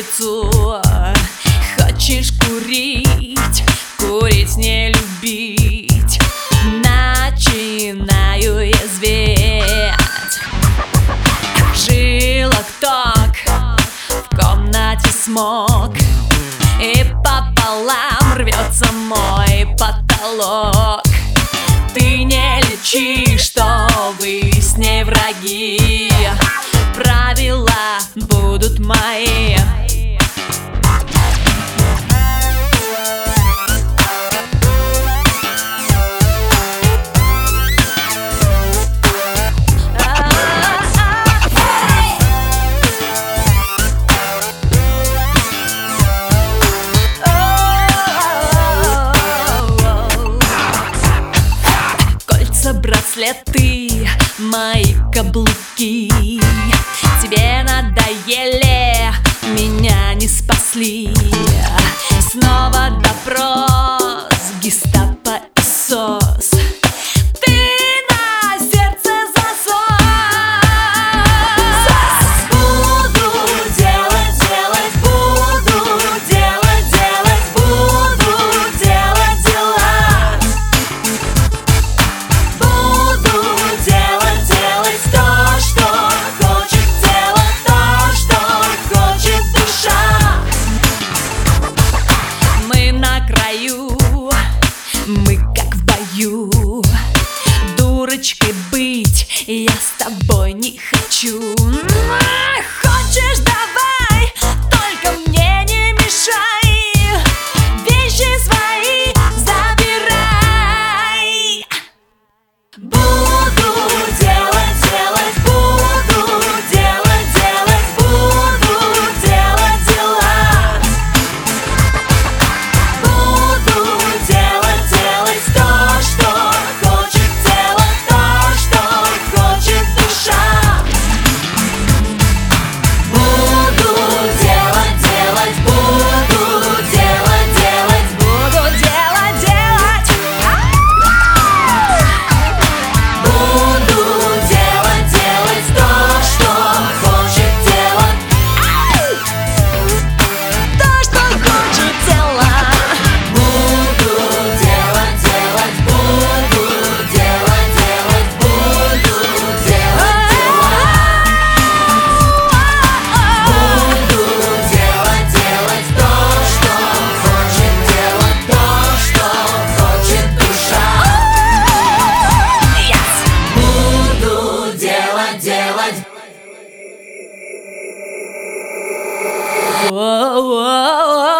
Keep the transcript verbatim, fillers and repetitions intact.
улицу. Хочешь курить, курить не любить. Начинаю я зветь. Жилок-ток, в комнате смог, и пополам рвется мой потолок. Ты не лечи, что вы с ней враги. Правила будут мои. Браслеты, мои каблуки тебе надоели, меня не спасли. Снова допрос, гестапо и сос. Ты на сердце засос. Буду делать, делать, буду делать, делать, буду делать дела. Мы как в бою. Дурочкой быть я с тобой не хочу. Хочешь, давай, только мне не мешай. Вещи свои забирай. Буду делать, делать, буду делать, делать, буду делать дела. Буду делать, делать то, что хочет делать, то, что хочет душа. Буду делать, делать, буду делать, делать, буду делать, делать. Буду делать, делать то, что хочет делать, то, что хочет делать. Буду делать, делать, буду делать, делать, буду делать дела. Буду делать, делать то, что хочет делать, то, что хочет душа. Буду делать, делать. Воу-воу-воу.